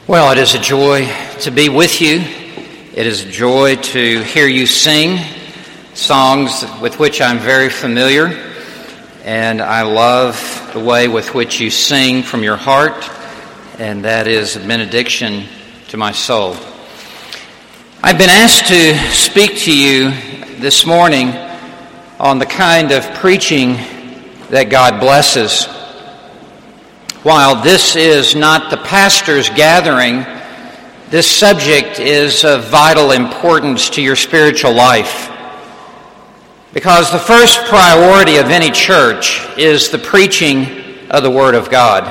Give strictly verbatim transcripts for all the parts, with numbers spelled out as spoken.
Well, it is a joy to be with you. It is a joy to hear you sing songs with which I'm very familiar, and I love the way with which you sing from your heart, and that is a benediction to my soul. I've been asked to speak to you this morning on the kind of preaching that God blesses. While this is not the pastor's gathering, this subject is of vital importance to your spiritual life. Because the first priority of any church is the preaching of the Word of God.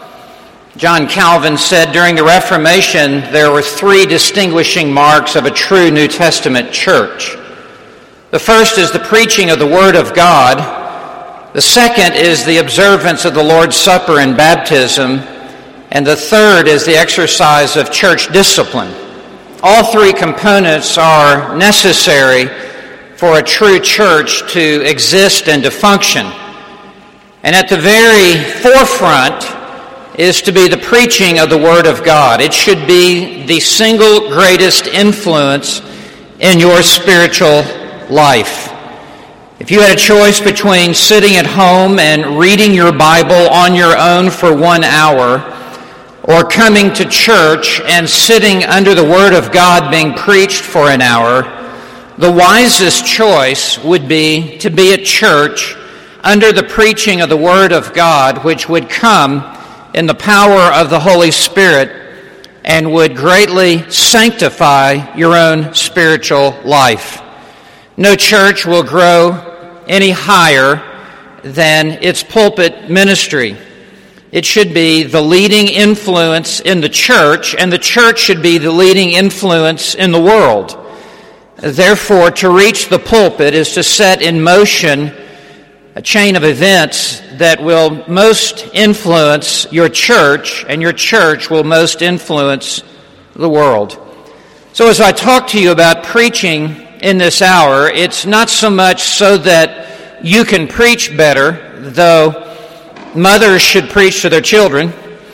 John Calvin said during the Reformation there were three distinguishing marks of a true New Testament church. The first is the preaching of the Word of God. The second is the observance of the Lord's Supper and baptism. And the third is the exercise of church discipline. All three components are necessary for a true church to exist and to function. And at the very forefront is to be the preaching of the Word of God. It should be the single greatest influence in your spiritual life. If you had a choice between sitting at home and reading your Bible on your own for one hour or coming to church and sitting under the Word of God being preached for an hour, the wisest choice would be to be at church under the preaching of the Word of God, which would come in the power of the Holy Spirit and would greatly sanctify your own spiritual life. No church will grow any higher than its pulpit ministry. It should be the leading influence in the church, and the church should be the leading influence in the world. Therefore, to reach the pulpit is to set in motion a chain of events that will most influence your church, and your church will most influence the world. So as I talk to you about preaching in this hour, it's not so much so that you can preach better, though mothers should preach to their children,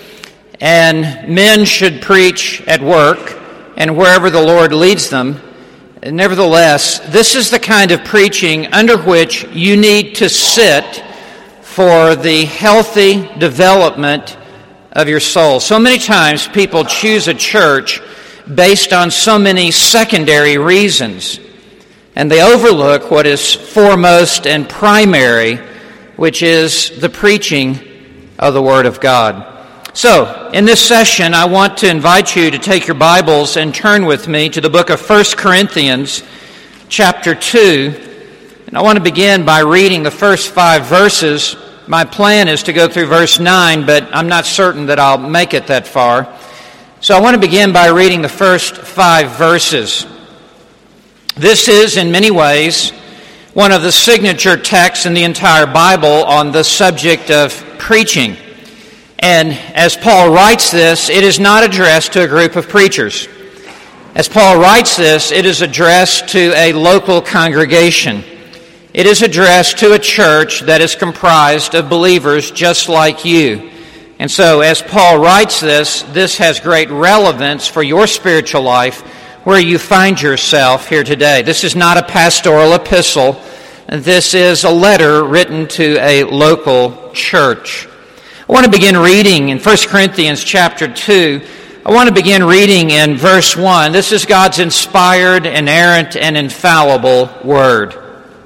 and men should preach at work and wherever the Lord leads them. Nevertheless, this is the kind of preaching under which you need to sit for the healthy development of your soul. So many times people choose a church based on so many secondary reasons, and they overlook what is foremost and primary, which is the preaching of the Word of God. So, in this session, I want to invite you to take your Bibles and turn with me to the book of First Corinthians, chapter two. And I want to begin by reading the first five verses. My plan is to go through verse nine, but I'm not certain that I'll make it that far. So I want to begin by reading the first five verses. This is, in many ways, one of the signature texts in the entire Bible on the subject of preaching. And as Paul writes this, it is not addressed to a group of preachers. As Paul writes this, it is addressed to a local congregation. It is addressed to a church that is comprised of believers just like you. And so, as Paul writes this, this has great relevance for your spiritual life where you find yourself here today. This is not a pastoral epistle. This is a letter written to a local church. I want to begin reading in First Corinthians chapter two. I want to begin reading in verse one. This is God's inspired, inerrant, and infallible word.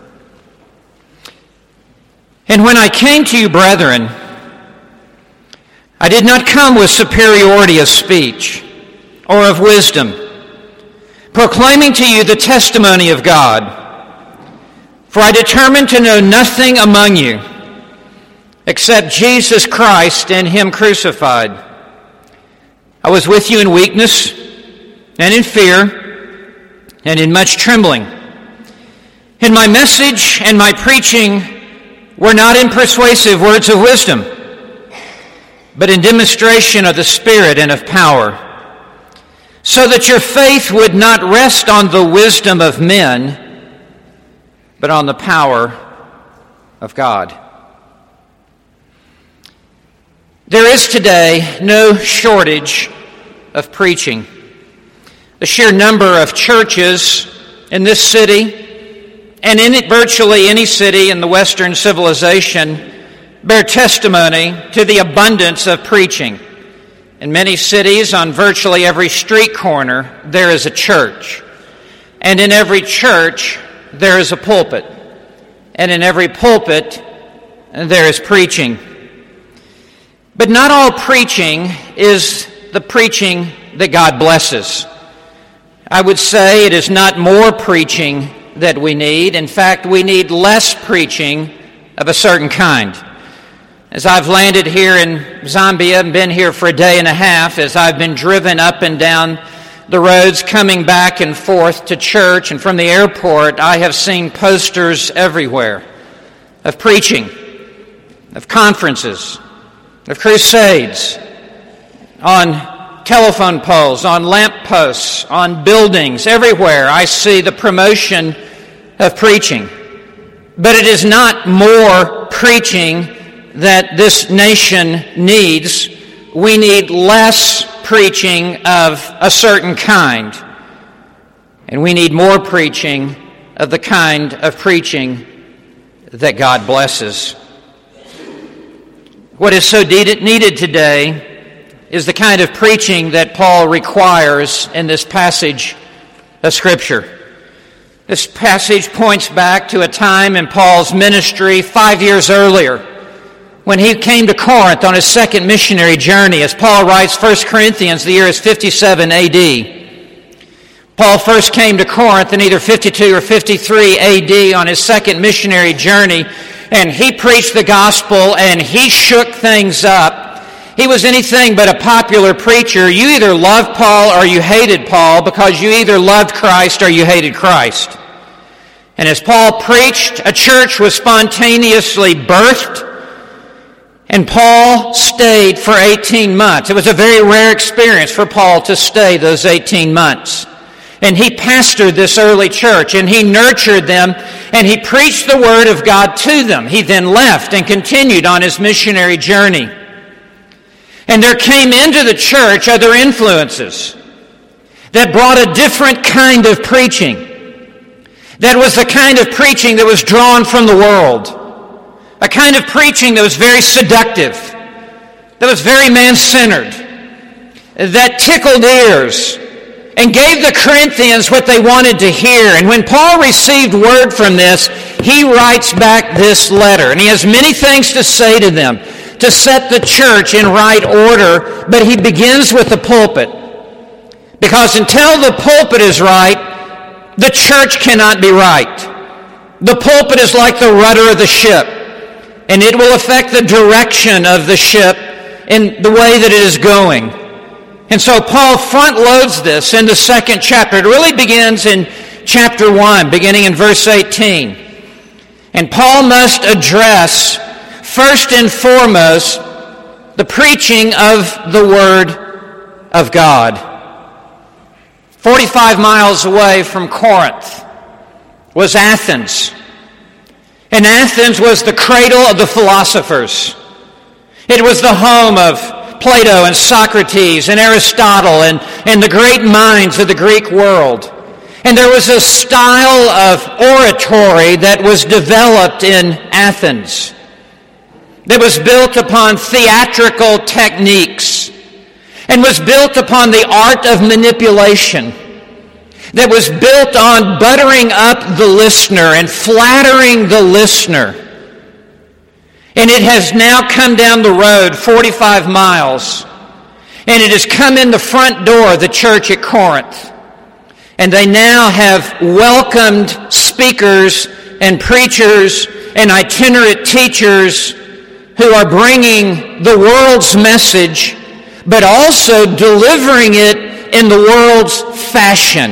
And when I came to you, brethren, I did not come with superiority of speech or of wisdom, proclaiming to you the testimony of God. For I determined to know nothing among you except Jesus Christ and Him crucified. I was with you in weakness and in fear and in much trembling. And my message and my preaching were not in persuasive words of wisdom, but in demonstration of the Spirit and of power, so that your faith would not rest on the wisdom of men, but on the power of God. There is today no shortage of preaching. The sheer number of churches in this city and in virtually any city in the Western civilization bear testimony to the abundance of preaching. In many cities, on virtually every street corner, there is a church. And in every church, there is a pulpit. And in every pulpit, there is preaching. But not all preaching is the preaching that God blesses. I would say it is not more preaching that we need. In fact, we need less preaching of a certain kind. As I've landed here in Zambia and been here for a day and a half, as I've been driven up and down the roads coming back and forth to church and from the airport, I have seen posters everywhere of preaching, of conferences, of crusades, on telephone poles, on lamp posts, on buildings. Everywhere I see the promotion of preaching. But it is not more preaching that this nation needs. We need less preaching of a certain kind. And we need more preaching of the kind of preaching that God blesses. What is so needed today is the kind of preaching that Paul requires in this passage of Scripture. This passage points back to a time in Paul's ministry five years earlier, when he came to Corinth on his second missionary journey. As Paul writes, First Corinthians, the year is fifty-seven A D. Paul first came to Corinth in either fifty-two or fifty-three A D on his second missionary journey, and he preached the gospel and he shook things up. He was anything but a popular preacher. You either loved Paul or you hated Paul, because you either loved Christ or you hated Christ. And as Paul preached, a church was spontaneously birthed, and Paul stayed for eighteen months. It was a very rare experience for Paul to stay those eighteen months. And he pastored this early church, and he nurtured them, and he preached the word of God to them. He then left and continued on his missionary journey. And there came into the church other influences that brought a different kind of preaching. That was the kind of preaching that was drawn from the world. A kind of preaching that was very seductive, that was very man-centered, that tickled ears and gave the Corinthians what they wanted to hear. And when Paul received word from this, he writes back this letter. And he has many things to say to them, to set the church in right order, but he begins with the pulpit. Because until the pulpit is right, the church cannot be right. The pulpit is like the rudder of the ship, and it will affect the direction of the ship in the way that it is going. And so Paul front loads this in the second chapter. It really begins in chapter one, beginning in verse eighteen. And Paul must address, first and foremost, the preaching of the Word of God. Forty-five miles away from Corinth was Athens. And Athens was the cradle of the philosophers. It was the home of Plato and Socrates and Aristotle and, and the great minds of the Greek world. And there was a style of oratory that was developed in Athens that was built upon theatrical techniques and was built upon the art of manipulation, that was built on buttering up the listener and flattering the listener. And it has now come down the road forty-five miles, and it has come in the front door of the church at Corinth. And they now have welcomed speakers and preachers and itinerant teachers who are bringing the world's message, but also delivering it in the world's fashion.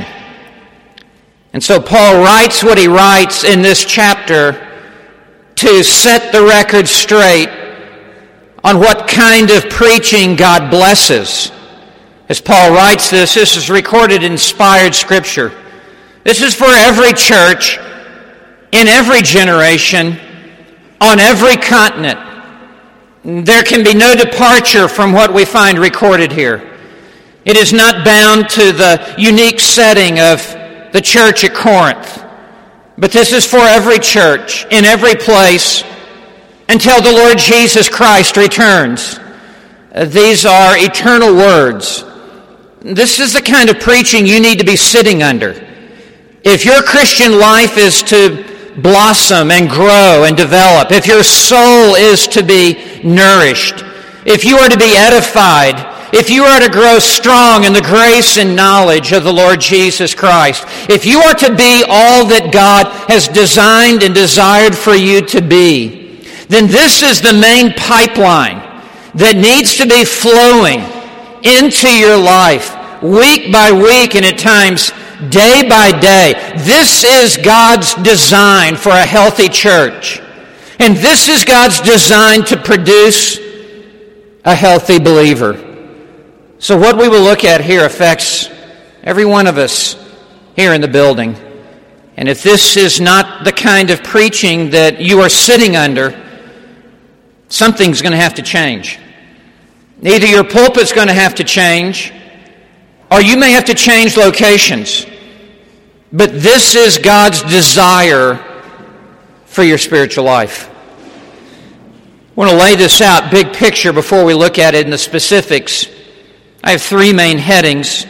And so Paul writes what he writes in this chapter to set the record straight on what kind of preaching God blesses. As Paul writes this, this is recorded in inspired Scripture. This is for every church, in every generation, on every continent. There can be no departure from what we find recorded here. It is not bound to the unique setting of the church at Corinth, but this is for every church, in every place, until the Lord Jesus Christ returns. Uh, these are eternal words. This is the kind of preaching you need to be sitting under. If your Christian life is to blossom and grow and develop, if your soul is to be nourished, if you are to be edified, if you are to grow strong in the grace and knowledge of the Lord Jesus Christ, if you are to be all that God has designed and desired for you to be, then this is the main pipeline that needs to be flowing into your life week by week and at times day by day. This is God's design for a healthy church. And this is God's design to produce a healthy believer. So what we will look at here affects every one of us here in the building. And if this is not the kind of preaching that you are sitting under, something's going to have to change. Either your pulpit's going to have to change, or you may have to change locations. But this is God's desire for your spiritual life. I want to lay this out, big picture, before we look at it in the specifics. I have three main headings.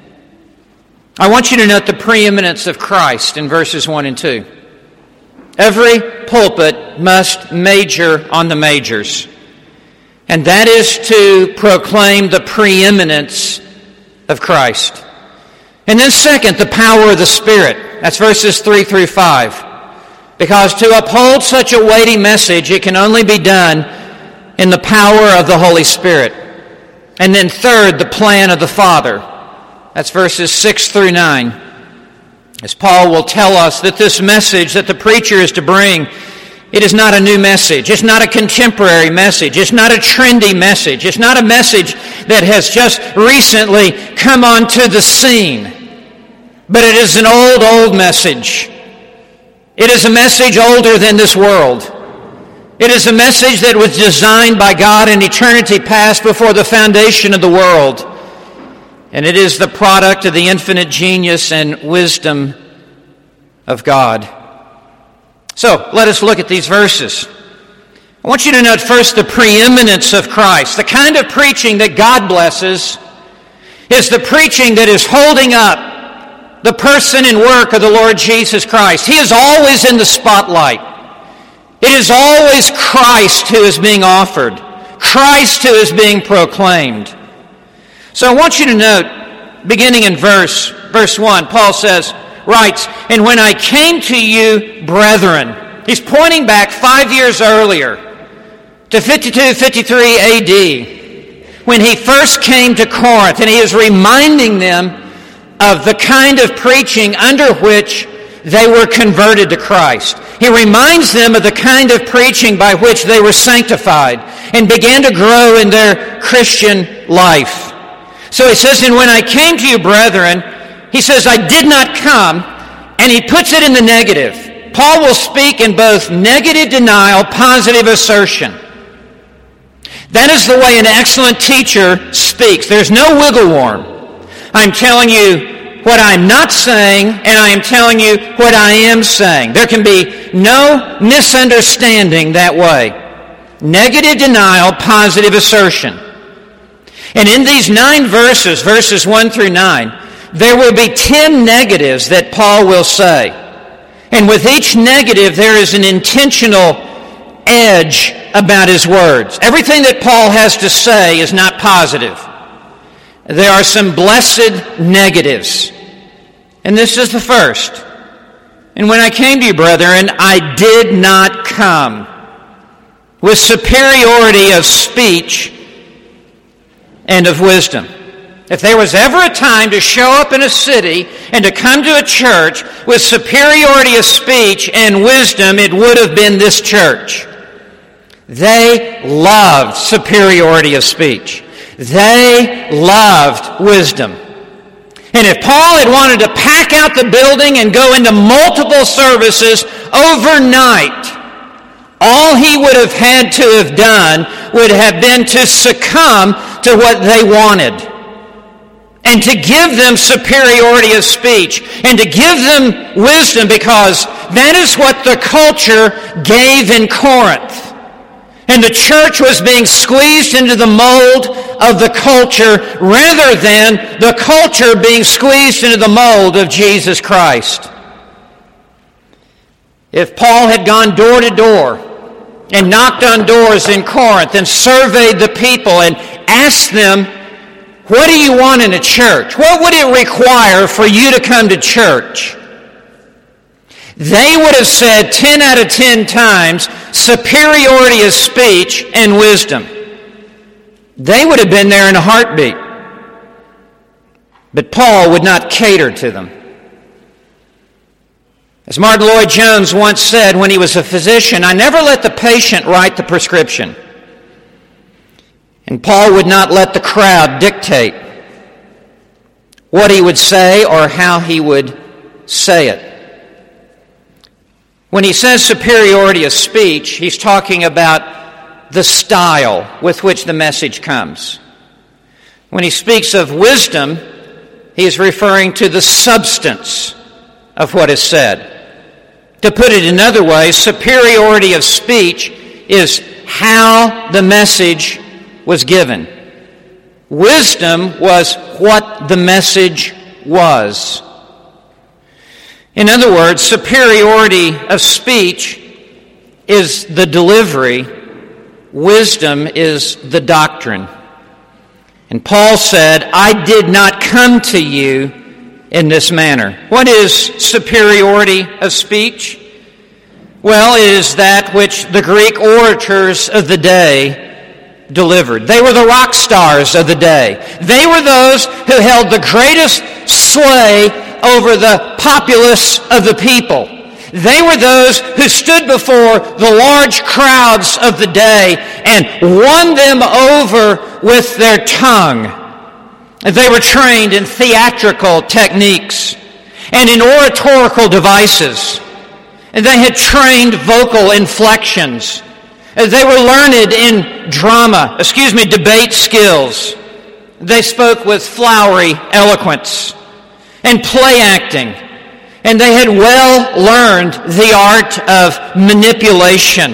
I want you to note the preeminence of Christ in verses one and two. Every pulpit must major on the majors, and that is to proclaim the preeminence of Christ. And then second, the power of the Spirit. That's verses three through five. Because to uphold such a weighty message, it can only be done in the power of the Holy Spirit. And then third, the plan of the Father. That's verses six through nine. As Paul will tell us that this message that the preacher is to bring, it is not a new message. It's not a contemporary message. It's not a trendy message. It's not a message that has just recently come onto the scene. But it is an old, old message. It is a message older than this world. It is a message that was designed by God in eternity past before the foundation of the world. And it is the product of the infinite genius and wisdom of God. So, let us look at these verses. I want you to note first the preeminence of Christ. The kind of preaching that God blesses is the preaching that is holding up the person and work of the Lord Jesus Christ. He is always in the spotlight. It is always Christ who is being offered, Christ who is being proclaimed. So I want you to note, beginning in verse, verse one, Paul says, writes, "And when I came to you, brethren," he's pointing back five years earlier to fifty-two, fifty-three A D, when he first came to Corinth, and he is reminding them of the kind of preaching under which they were converted to Christ. He reminds them of the kind of preaching by which they were sanctified and began to grow in their Christian life. So he says, "And when I came to you, brethren," he says, "I did not come," and he puts it in the negative. Paul will speak in both negative denial, positive assertion. That is the way an excellent teacher speaks. There's no wiggle room. I'm telling you what I'm not saying, and I am telling you what I am saying. There can be no misunderstanding that way. Negative denial, positive assertion. And in these nine verses, verses one through nine, there will be ten negatives that Paul will say. And with each negative, there is an intentional edge about his words. Everything that Paul has to say is not positive. There are some blessed negatives. And this is the first. "And when I came to you, brethren, I did not come with superiority of speech and of wisdom." If there was ever a time to show up in a city and to come to a church with superiority of speech and wisdom, it would have been this church. They loved superiority of speech. They loved wisdom. And if Paul had wanted to pack out the building and go into multiple services overnight, all he would have had to have done would have been to succumb to what they wanted. and to give them superiority of speech, and to give them wisdom, because that is what the culture gave in Corinth. And the church was being squeezed into the mold of the culture rather than the culture being squeezed into the mold of Jesus Christ. If Paul had gone door to door and knocked on doors in Corinth and surveyed the people and asked them, what do you want in a church? What would it require for you to come to church? They would have said ten out of ten times, superiority of speech and wisdom. They would have been there in a heartbeat. But Paul would not cater to them. As Martin Lloyd-Jones once said when he was a physician, I never let the patient write the prescription. And Paul would not let the crowd dictate what he would say or how he would say it. When he says superiority of speech, he's talking about the style with which the message comes. When he speaks of wisdom, he is referring to the substance of what is said. To put it another way, superiority of speech is how the message was given. Wisdom was what the message was. In other words, superiority of speech is the delivery. Wisdom is the doctrine. And Paul said, I did not come to you in this manner. What is superiority of speech? Well, it is that which the Greek orators of the day delivered. They were the rock stars of the day. They were those who held the greatest sway over the populace of the people. They were those who stood before the large crowds of the day and won them over with their tongue. They were trained in theatrical techniques and in oratorical devices. And they had trained vocal inflections. They were learned in drama, excuse me, debate skills. They spoke with flowery eloquence and play acting. And they had well learned the art of manipulation.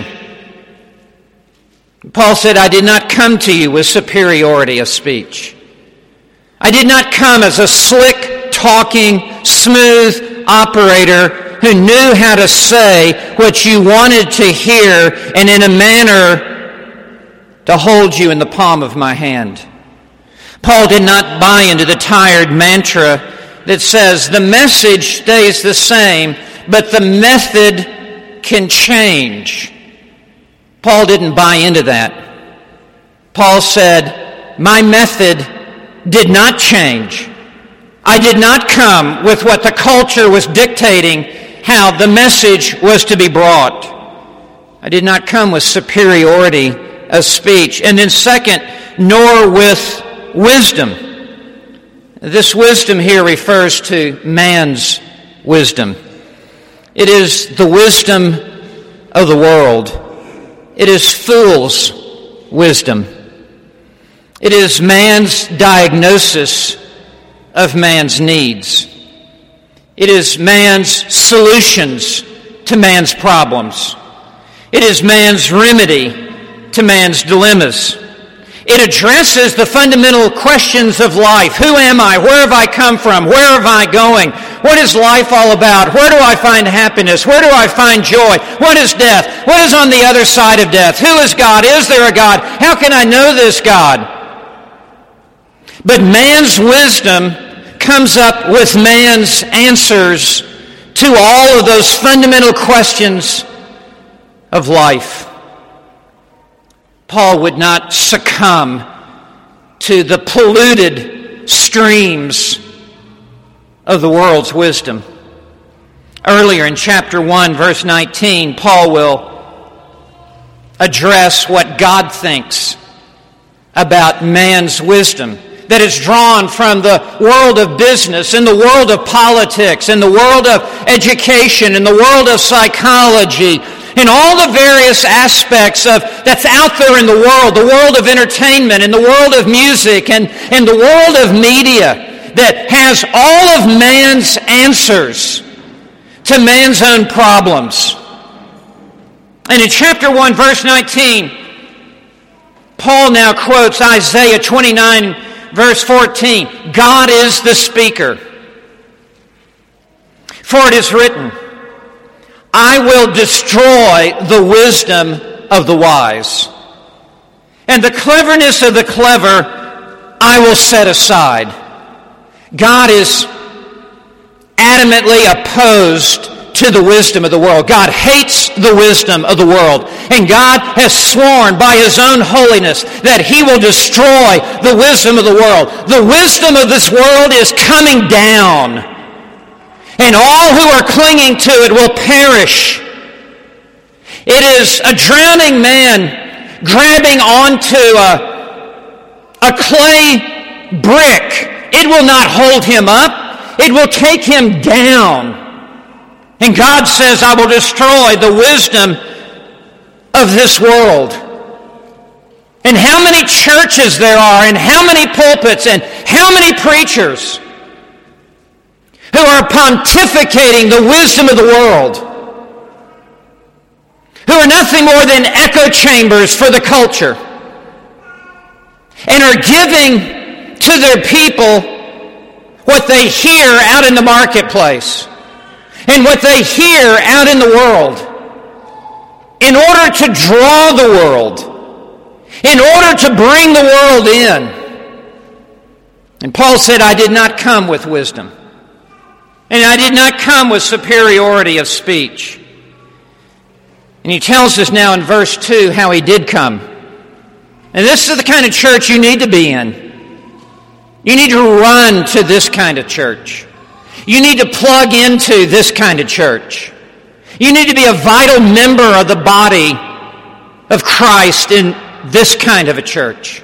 Paul said, I did not come to you with superiority of speech. I did not come as a slick, talking, smooth operator who knew how to say what you wanted to hear and in a manner to hold you in the palm of my hand. Paul did not buy into the tired mantra that says the message stays the same, but the method can change. Paul didn't buy into that. Paul said, my method did not change. I did not come with what the culture was dictating how the message was to be brought. I did not come with superiority of speech. And then second, nor with wisdom. This wisdom here refers to man's wisdom. It is the wisdom of the world. It is fool's wisdom. It is man's diagnosis of man's needs. It is man's solutions to man's problems. It is man's remedy to man's dilemmas. It addresses the fundamental questions of life. Who am I? Where have I come from? Where am I going? What is life all about? Where do I find happiness? Where do I find joy? What is death? What is on the other side of death? Who is God? Is there a God? How can I know this God? But man's wisdom comes up with man's answers to all of those fundamental questions of life. Paul would not succumb to the polluted streams of the world's wisdom. Earlier in chapter one, verse nineteen, Paul will address what God thinks about man's wisdom that is drawn from the world of business, in the world of politics, in the world of education, in the world of psychology, in all the various aspects of that's out there in the world, the world of entertainment, in the world of music, and in the world of media. that has all of man's answers to man's own problems. And in chapter one, verse nineteen, Paul now quotes Isaiah twenty-nine, verse fourteen. God is the speaker. For it is written, I will destroy the wisdom of the wise, and the cleverness of the clever I will set aside. God is adamantly opposed to the wisdom of the world. God hates the wisdom of the world. And God has sworn by His own holiness that He will destroy the wisdom of the world. The wisdom of this world is coming down, and all who are clinging to it will perish. It is a drowning man grabbing onto a, a clay brick. It will not hold him up. It will take him down. And God says, I will destroy the wisdom of this world. And how many churches there are, and how many pulpits, and how many preachers who are pontificating the wisdom of the world, who are nothing more than echo chambers for the culture, and are giving to their people what they hear out in the marketplace and what they hear out in the world in order to draw the world, in order to bring the world in. And Paul said, I did not come with wisdom, and I did not come with superiority of speech. And he tells us now in verse two how he did come. And this is the kind of church you need to be in. You need to run to this kind of church. You need to plug into this kind of church. You need to be a vital member of the body of Christ in this kind of a church.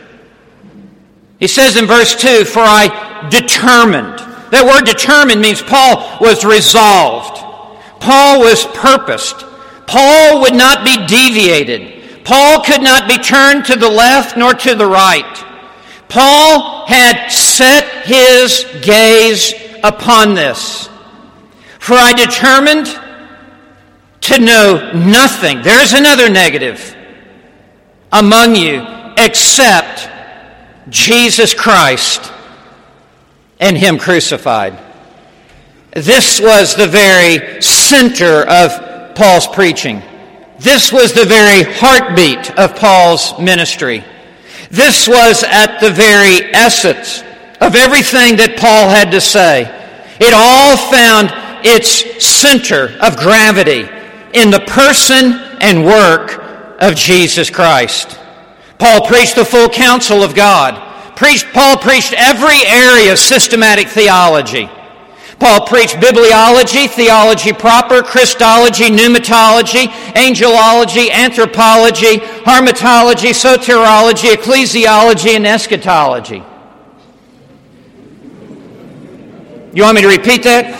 He says in verse two, for I determined. That word determined means Paul was resolved. Paul was purposed. Paul would not be deviated. Paul could not be turned to the left nor to the right. Paul had set his gaze upon this. For I determined to know nothing. There's another negative among you except Jesus Christ and Him crucified. This was the very center of Paul's preaching. This was the very heartbeat of Paul's ministry. This was at the very essence of everything that Paul had to say. It all found its center of gravity in the person and work of Jesus Christ. Paul preached the full counsel of God. Preached, Paul preached every area of systematic theology. Paul preached bibliology, theology proper, Christology, pneumatology, angelology, anthropology, harmatology, soteriology, ecclesiology, and eschatology. You want me to repeat that?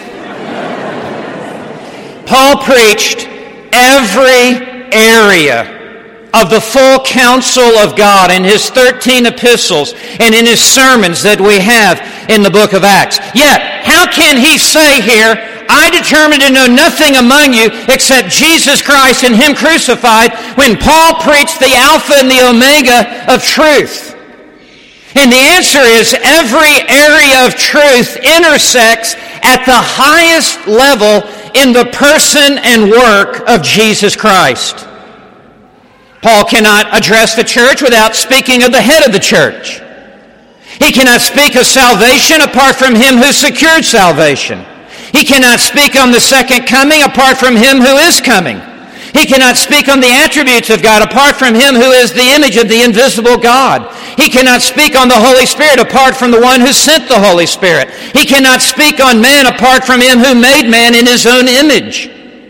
Paul preached every area of the full counsel of God in his thirteen epistles and in his sermons that we have in the book of Acts. Yet, how can he say here, I determined to know nothing among you except Jesus Christ and Him crucified, when Paul preached the Alpha and the Omega of truth? And the answer is every area of truth intersects at the highest level in the person and work of Jesus Christ. Paul cannot address the church without speaking of the head of the church. He cannot speak of salvation apart from Him who secured salvation. He cannot speak on the second coming apart from Him who is coming. He cannot speak on the attributes of God apart from Him who is the image of the invisible God. He cannot speak on the Holy Spirit apart from the one who sent the Holy Spirit. He cannot speak on man apart from Him who made man in His own image.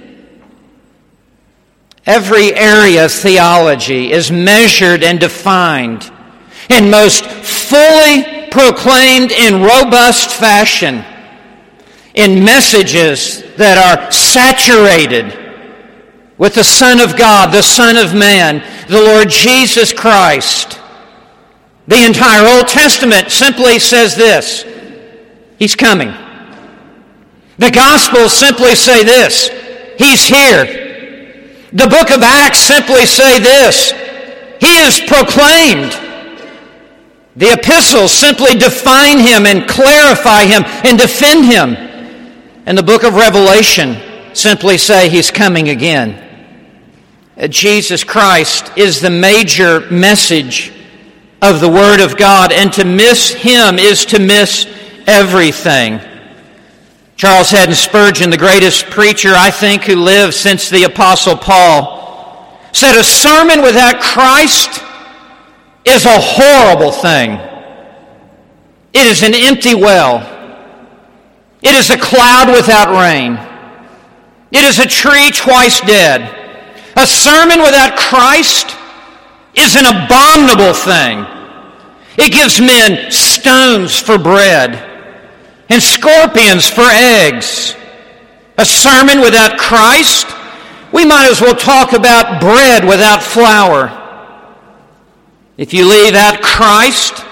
Every area of theology is measured and defined and most fully proclaimed in robust fashion in messages that are saturated with the Son of God, the Son of Man, the Lord Jesus Christ. The entire Old Testament simply says this. He's coming. The Gospels simply say this: He's here. The book of Acts simply say this: He is proclaimed. The epistles simply define Him and clarify Him and defend Him. And the book of Revelation simply say He's coming again. Jesus Christ is the major message of the Word of God, and to miss Him is to miss everything. Charles Haddon Spurgeon, the greatest preacher, I think, who lived since the Apostle Paul, said a sermon without Christ is a horrible thing. It is an empty well. It is a cloud without rain. It is a tree twice dead. A sermon without Christ is an abominable thing. It gives men stones for bread and scorpions for eggs. A sermon without Christ, we might as well talk about bread without flour. If you leave out Christ,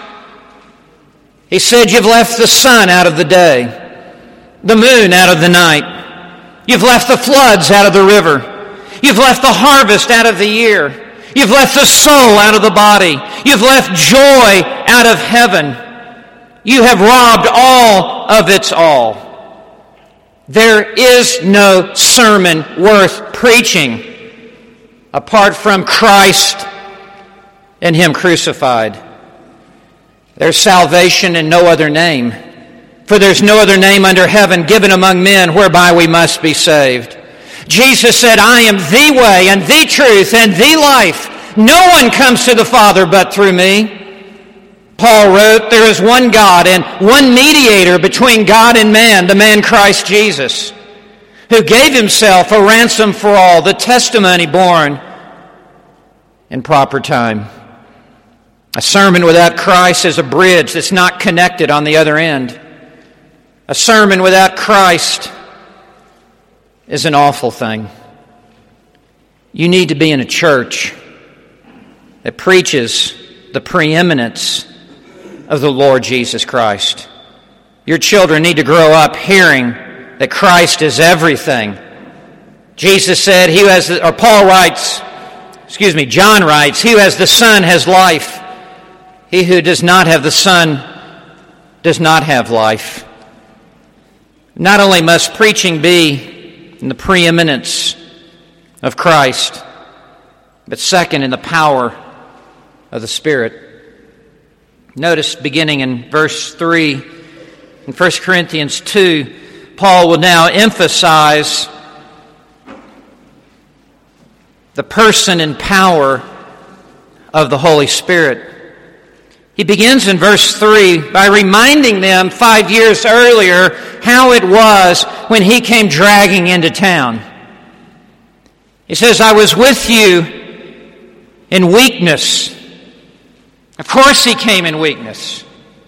he said you've left the sun out of the day, the moon out of the night. You've left the floods out of the river. You've left the harvest out of the year. You've left the soul out of the body. You've left joy out of heaven. You have robbed all of its all. There is no sermon worth preaching apart from Christ and Him crucified. There's salvation in no other name, for there's no other name under heaven given among men whereby we must be saved. Jesus said, I am the way and the truth and the life. No one comes to the Father but through me. Paul wrote, there is one God and one mediator between God and man, the man Christ Jesus, who gave Himself a ransom for all, the testimony born in proper time. A sermon without Christ is a bridge that's not connected on the other end. A sermon without Christ is an awful thing. You need to be in a church that preaches the preeminence of the Lord Jesus Christ. Your children need to grow up hearing that Christ is everything. Jesus said, "He who has," the, or Paul writes, excuse me, John writes, "He who has the Son has life. He who does not have the Son does not have life." Not only must preaching be in the preeminence of Christ, but second, in the power of the Spirit. Notice beginning in verse three, in First Corinthians two, Paul will now emphasize the person and power of the Holy Spirit. He begins in verse three by reminding them five years earlier how it was when he came dragging into town. He says, I was with you in weakness. Of course he came in weakness.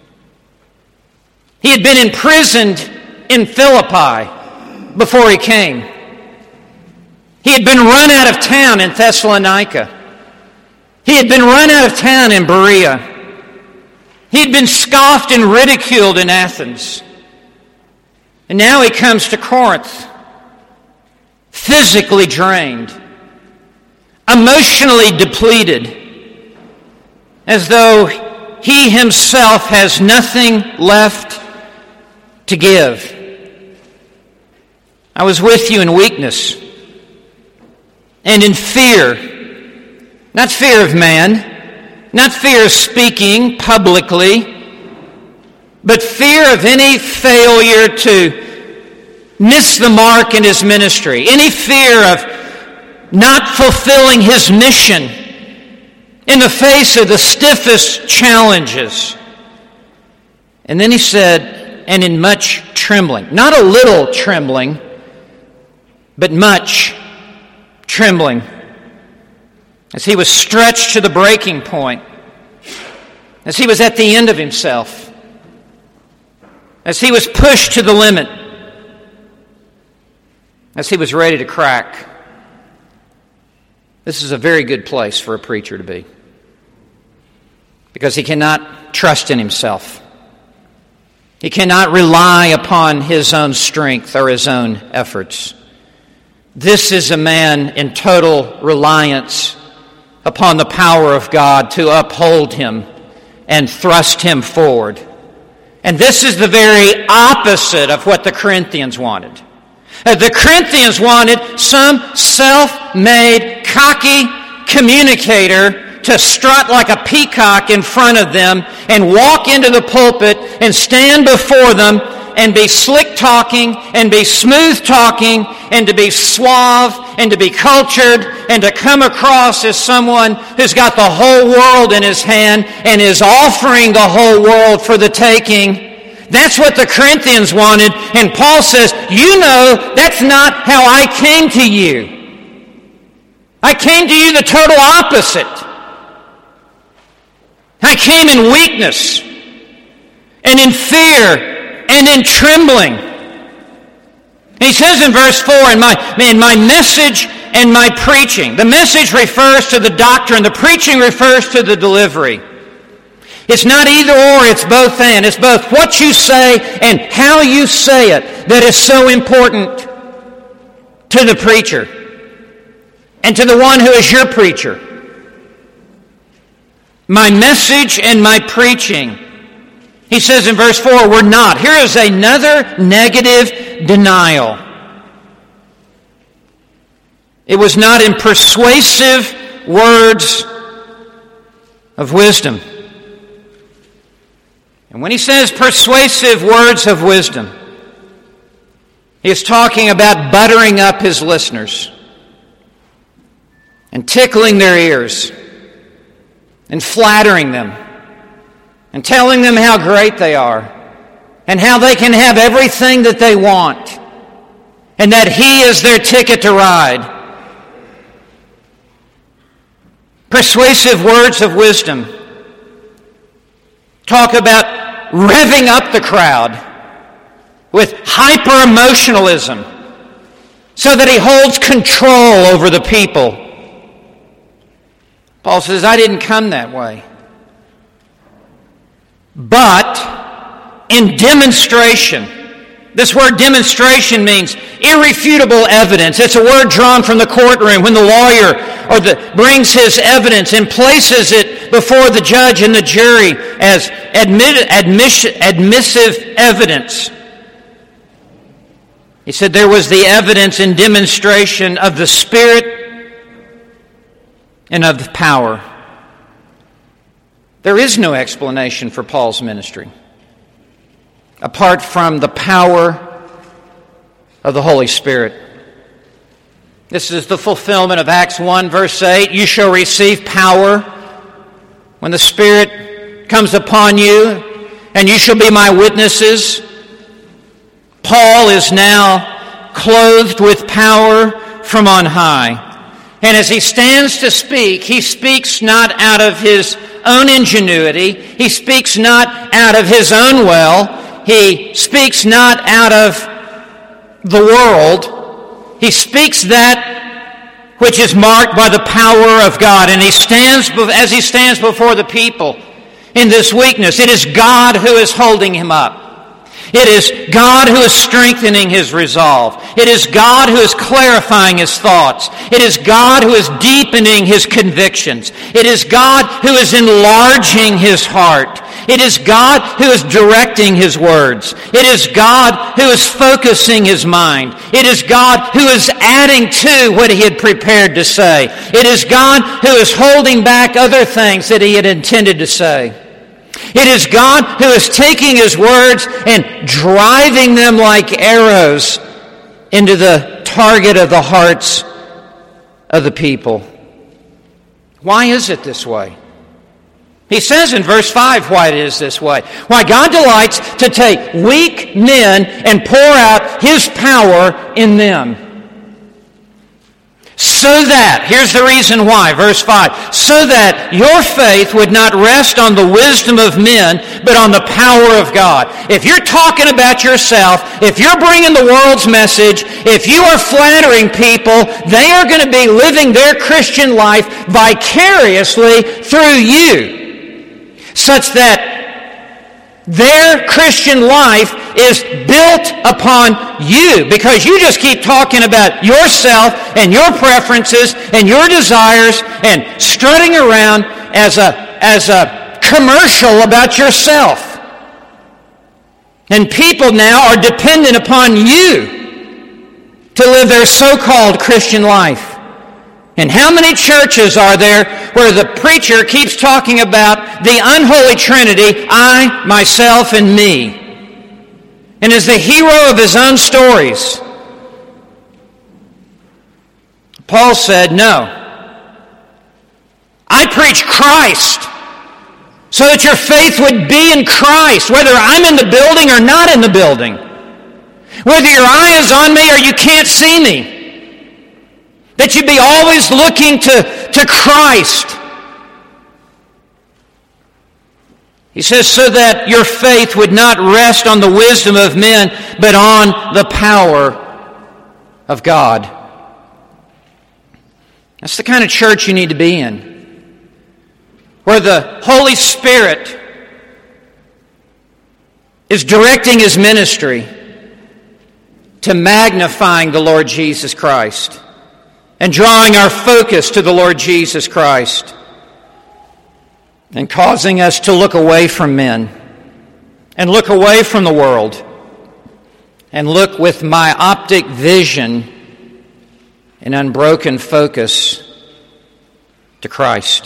He had been imprisoned in Philippi before he came. He had been run out of town in Thessalonica. He had been run out of town in Berea. He had been scoffed and ridiculed in Athens. And now he comes to Corinth, physically drained, emotionally depleted, as though he himself has nothing left to give. I was with you in weakness and in fear, not fear of man, not fear of speaking publicly, but fear of any failure to miss the mark in his ministry, any fear of not fulfilling his mission in the face of the stiffest challenges. And then he said, and in much trembling, not a little trembling, but much trembling, as he was stretched to the breaking point, as he was at the end of himself, as he was pushed to the limit, as he was ready to crack. This is a very good place for a preacher to be, because he cannot trust in himself. He cannot rely upon his own strength or his own efforts. This is a man in total reliance upon the power of God to uphold him and thrust him forward. And this is the very opposite of what the Corinthians wanted. Uh, the Corinthians wanted some self-made, cocky communicator to strut like a peacock in front of them and walk into the pulpit and stand before them and be slick-talking and be smooth-talking and to be suave and to be cultured and to come across as someone who's got the whole world in his hand and is offering the whole world for the taking. That's what the Corinthians wanted. And Paul says, you know, that's not how I came to you. I came to you the total opposite. I came in weakness and in fear and in trembling. He says in verse four, in my, in my message and my preaching. The message refers to the doctrine. The preaching refers to the delivery. It's not either or, it's both and. It's both what you say and how you say it that is so important to the preacher and to the one who is your preacher. My message and my preaching. He says in verse four, we're not. Here is another negative denial. It was not in persuasive words of wisdom. And when he says persuasive words of wisdom, he is talking about buttering up his listeners and tickling their ears and flattering them and telling them how great they are and how they can have everything that they want and that he is their ticket to ride. Persuasive words of wisdom talk about revving up the crowd with hyper-emotionalism so that he holds control over the people. Paul says, I didn't come that way. But in demonstration, this word demonstration means irrefutable evidence. It's a word drawn from the courtroom when the lawyer or the, brings his evidence and places it before the judge and the jury as admit, admission, admissive evidence. He said there was the evidence and demonstration of the Spirit and of the power. There is no explanation for Paul's ministry apart from the power of the Holy Spirit. This is the fulfillment of Acts one, verse eight. You shall receive power when the Spirit comes upon you, and you shall be my witnesses. Paul is now clothed with power from on high. And as he stands to speak, he speaks not out of his own ingenuity. He speaks not out of his own will. He speaks not out of the world. He speaks that which is marked by the power of God. And he stands, as he stands before the people in this weakness, it is God who is holding him up. It is God who is strengthening his resolve. It is God who is clarifying his thoughts. It is God who is deepening his convictions. It is God who is enlarging his heart. It is God who is directing his words. It is God who is focusing his mind. It is God who is adding to what he had prepared to say. It is God who is holding back other things that he had intended to say. It is God who is taking his words and driving them like arrows into the target of the hearts of the people. Why is it this way? He says in verse five why it is this way. Why God delights to take weak men and pour out his power in them. So that, here's the reason why, verse five, so that your faith would not rest on the wisdom of men, but on the power of God. If you're talking about yourself, if you're bringing the world's message, if you are flattering people, they are going to be living their Christian life vicariously through you, such that Their Christian life is built upon you because you just keep talking about yourself and your preferences and your desires and strutting around as a, as a commercial about yourself. And people now are dependent upon you to live their so-called Christian life. And how many churches are there where the preacher keeps talking about the unholy trinity, I, myself, and me, and is the hero of his own stories? Paul said, no. I preach Christ so that your faith would be in Christ, whether I'm in the building or not in the building, whether your eye is on me or you can't see me. That you be always looking to, to Christ. He says, so that your faith would not rest on the wisdom of men, but on the power of God. That's the kind of church you need to be in, where the Holy Spirit is directing His ministry to magnifying the Lord Jesus Christ and drawing our focus to the Lord Jesus Christ and causing us to look away from men and look away from the world and look with myopic vision and unbroken focus to Christ.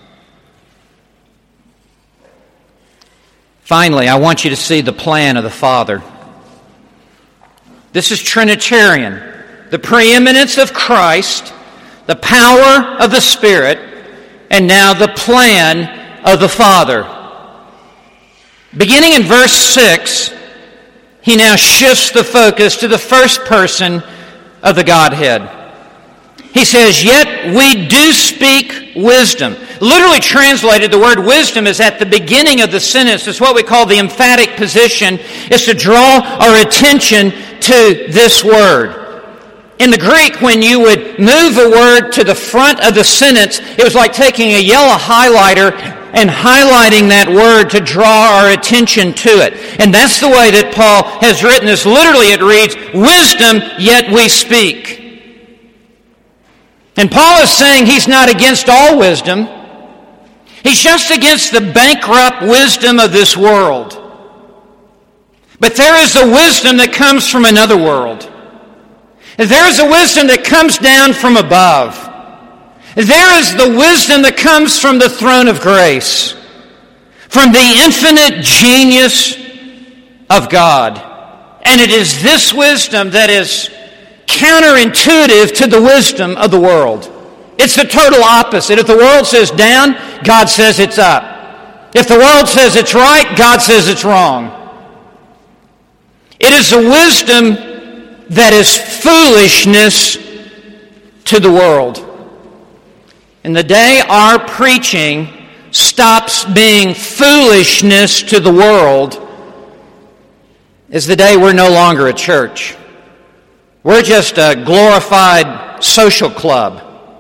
Finally, I want you to see the plan of the Father. This is Trinitarian. The preeminence of Christ, the power of the Spirit, and now the plan of the Father. Beginning in verse six, he now shifts the focus to the first person of the Godhead. He says, yet we do speak wisdom. Literally translated, the word wisdom is at the beginning of the sentence. It's what we call the emphatic position. It's to draw our attention to this word. In the Greek, when you would move a word to the front of the sentence, it was like taking a yellow highlighter and highlighting that word to draw our attention to it. And that's the way that Paul has written this. Literally, it reads, wisdom, yet we speak. And Paul is saying he's not against all wisdom. He's just against the bankrupt wisdom of this world. But there is a wisdom that comes from another world. There is a wisdom that comes down from above. There is the wisdom that comes from the throne of grace, from the infinite genius of God. And it is this wisdom that is counterintuitive to the wisdom of the world. It's the total opposite. If the world says down, God says it's up. If the world says it's right, God says it's wrong. It is a wisdom that is foolishness to the world. And the day our preaching stops being foolishness to the world is the day we're no longer a church. We're just a glorified social club.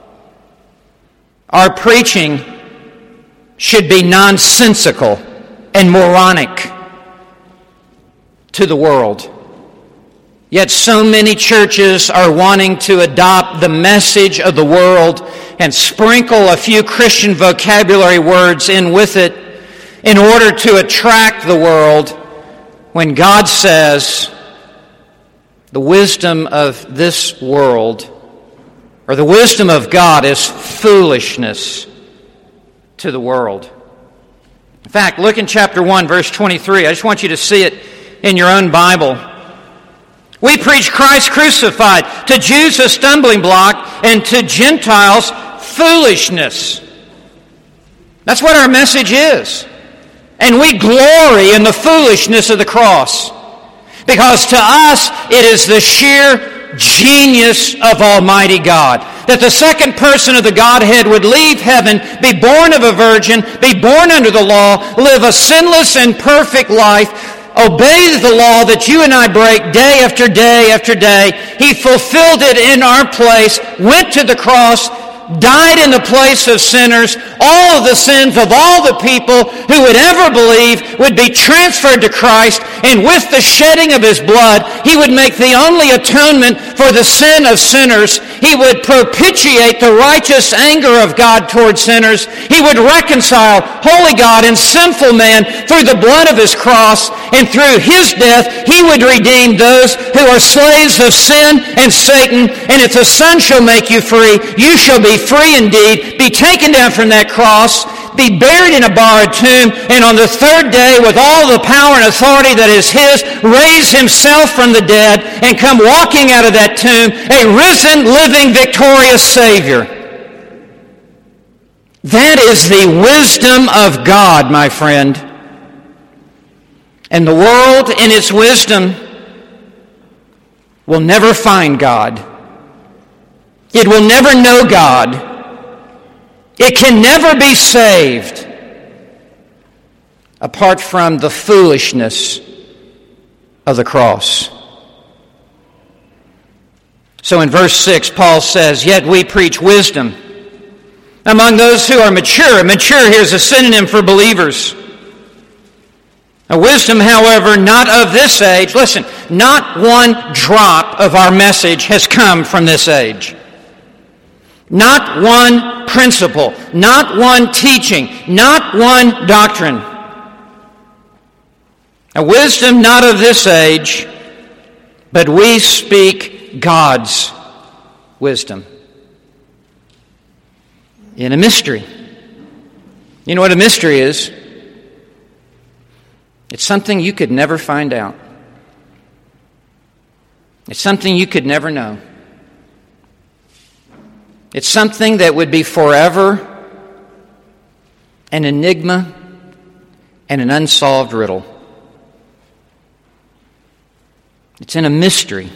Our preaching should be nonsensical and moronic to the world. Yet so many churches are wanting to adopt the message of the world and sprinkle a few Christian vocabulary words in with it in order to attract the world, when God says the wisdom of this world, or the wisdom of God, is foolishness to the world. In fact, look in chapter one, verse twenty-three. I just want you to see it in your own Bible. We preach Christ crucified, to Jews a stumbling block, and to Gentiles foolishness. That's what our message is. And we glory in the foolishness of the cross, because to us it is the sheer genius of Almighty God. That the second person of the Godhead would leave heaven, be born of a virgin, be born under the law, live a sinless and perfect life, obey the law that you and I break day after day after day. He fulfilled it in our place, went to the cross, died in the place of sinners. All of the sins of all the people who would ever believe would be transferred to Christ, and with the shedding of his blood, he would make the only atonement for the sin of sinners. He would propitiate the righteous anger of God toward sinners. He would reconcile holy God and sinful man through the blood of his cross, and through his death, he would redeem those who are slaves of sin and Satan. And if the Son shall make you free, you shall be free indeed. Be taken down from that cross, be buried in a borrowed tomb, and on the third day, with all the power and authority that is his, raise himself from the dead and come walking out of that tomb, a risen, living, victorious Savior. That is the wisdom of God, my friend. And the world in its wisdom will never find God. It will never know God. It can never be saved apart from the foolishness of the cross. So in verse six, Paul says, "Yet we preach wisdom among those who are mature." Mature here is a synonym for believers. A wisdom, however, not of this age. Listen, not one drop of our message has come from this age. Not one principle, not one teaching, not one doctrine. A wisdom not of this age, but we speak God's wisdom in a mystery. You know what a mystery is? It's something you could never find out. It's something you could never know. It's something that would be forever an enigma and an unsolved riddle. It's in a mystery.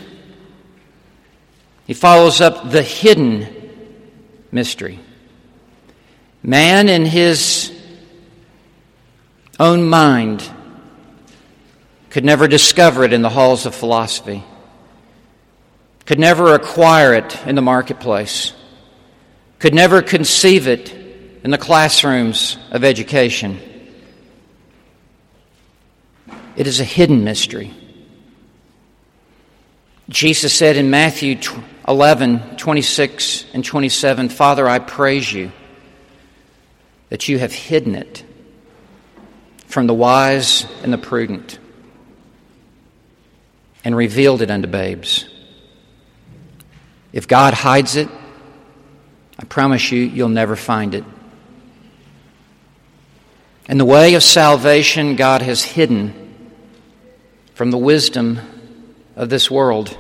He follows up the hidden mystery. Man in his own mind could never discover it in the halls of philosophy, could never acquire it in the marketplace, could never conceive it in the classrooms of education. It is a hidden mystery. Jesus said in Matthew eleven, twenty-six and twenty-seven, "Father, I praise you that you have hidden it from the wise and the prudent and revealed it unto babes." If God hides it, I promise you, you'll never find it. In the way of salvation, God has hidden from the wisdom of this world.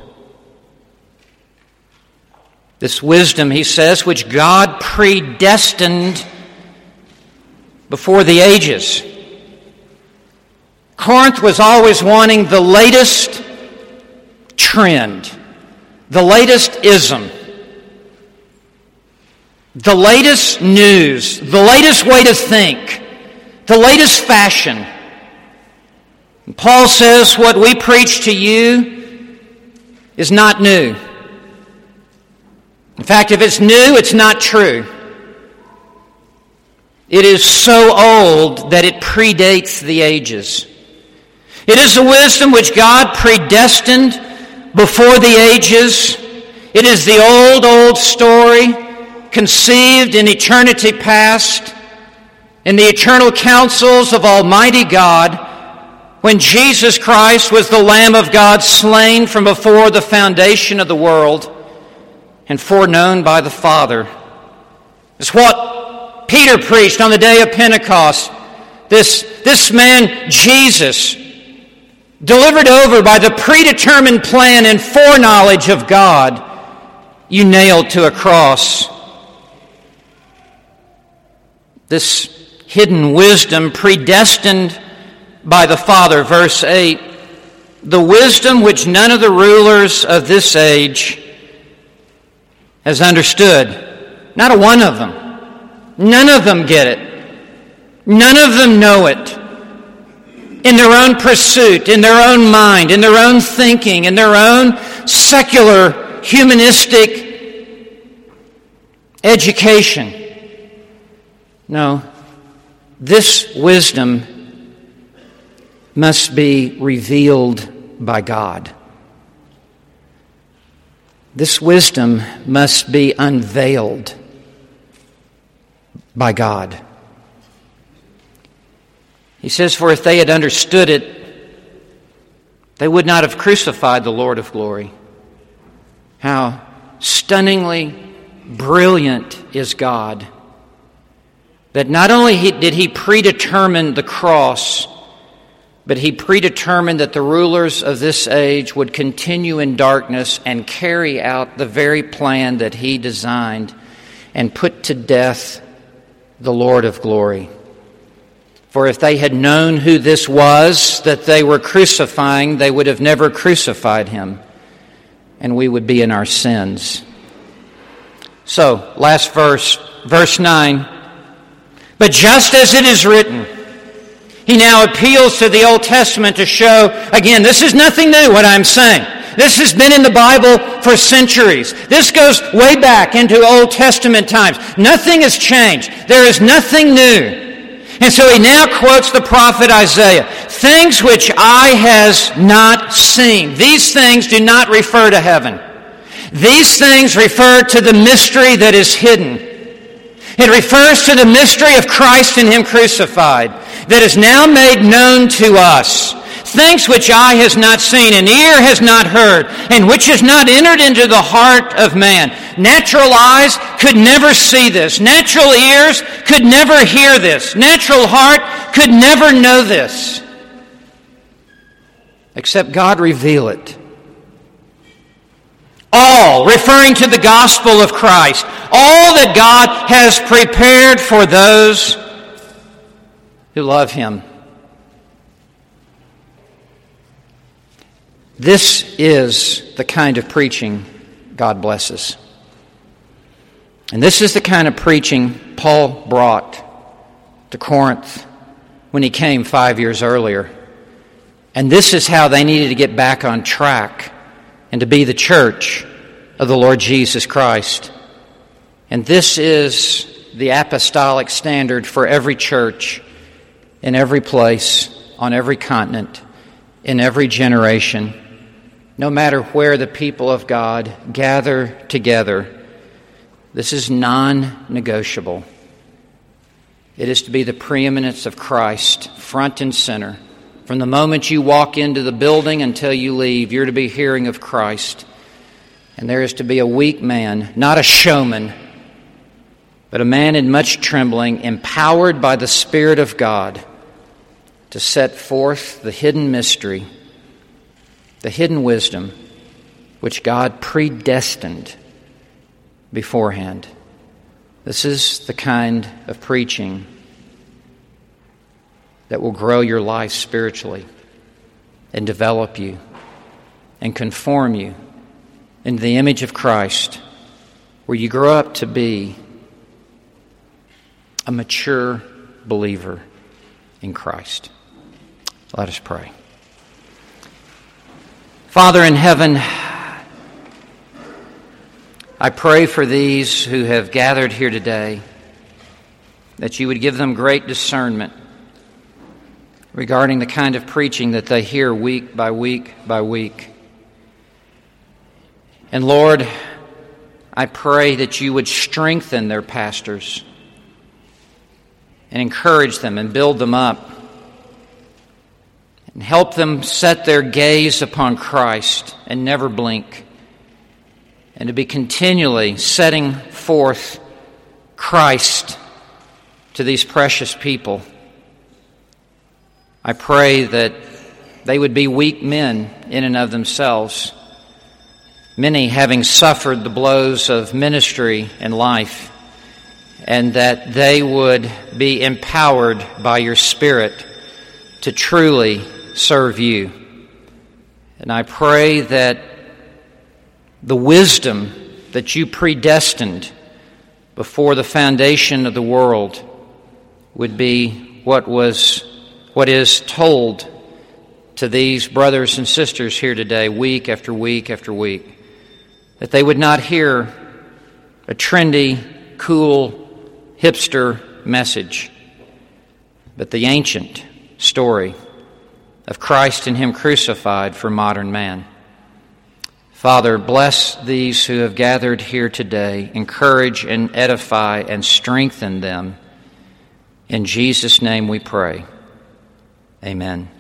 This wisdom, he says, which God predestined before the ages. Corinth was always wanting the latest trend, the latest ism, the latest news, the latest way to think, the latest fashion. And Paul says what we preach to you is not new. In fact, if it's new, it's not true. It is so old that it predates the ages. It is a wisdom which God predestined before the ages. It is the old, old story conceived in eternity past in the eternal counsels of Almighty God when Jesus Christ was the Lamb of God slain from before the foundation of the world and foreknown by the Father. It's what Peter preached on the day of Pentecost. This, this man, Jesus, delivered over by the predetermined plan and foreknowledge of God, you nailed to a cross. This hidden wisdom predestined by the Father, verse eight, the wisdom which none of the rulers of this age has understood. Not a one of them. None of them get it. None of them know it. In their own pursuit, in their own mind, in their own thinking, in their own secular, humanistic education. No, this wisdom must be revealed by God. This wisdom must be unveiled by God. He says, for if they had understood it, they would not have crucified the Lord of glory. How stunningly brilliant is God, that not only did He predetermine the cross, but He predetermined that the rulers of this age would continue in darkness and carry out the very plan that He designed and put to death the Lord of glory. For if they had known who this was that they were crucifying, they would have never crucified Him, and we would be in our sins. So, last verse, verse nine. But just as it is written, he now appeals to the Old Testament to show, again, this is nothing new, what I'm saying. This has been in the Bible for centuries. This goes way back into Old Testament times. Nothing has changed. There is nothing new. And so he now quotes the prophet Isaiah. Things which eye has not seen. These things do not refer to heaven. These things refer to the mystery that is hidden. It refers to the mystery of Christ and Him crucified that is now made known to us. Things which eye has not seen and ear has not heard, and which has not entered into the heart of man. Natural eyes could never see this. Natural ears could never hear this. Natural heart could never know this. Except God reveal it. All, referring to the gospel of Christ. All that God has prepared for those who love Him. This is the kind of preaching God blesses. And this is the kind of preaching Paul brought to Corinth when he came five years earlier. And this is how they needed to get back on track and to be the church of the Lord Jesus Christ. And this is the apostolic standard for every church, in every place, on every continent, in every generation. No matter where the people of God gather together, this is non-negotiable. It is to be the preeminence of Christ, front and center. From the moment you walk into the building until you leave, you're to be hearing of Christ. And there is to be a weak man, not a showman, but a man in much trembling, empowered by the Spirit of God to set forth the hidden mystery, the hidden wisdom which God predestined beforehand. This is the kind of preaching that will grow your life spiritually and develop you and conform you into the image of Christ, where you grow up to be a mature believer in Christ. Let us pray. Father in heaven, I pray for these who have gathered here today that you would give them great discernment regarding the kind of preaching that they hear week by week by week. And Lord, I pray that you would strengthen their pastors and encourage them and build them up and help them set their gaze upon Christ and never blink, and to be continually setting forth Christ to these precious people. I pray that they would be weak men in and of themselves, many having suffered the blows of ministry and life, and that they would be empowered by your Spirit to truly serve you. And I pray that the wisdom that you predestined before the foundation of the world would be what was what is told to these brothers and sisters here today, week after week after week, that they would not hear a trendy cool, hipster message, but the ancient story of Christ and Him crucified for modern man. Father, bless these who have gathered here today. Encourage and edify and strengthen them. In Jesus' name we pray. Amen.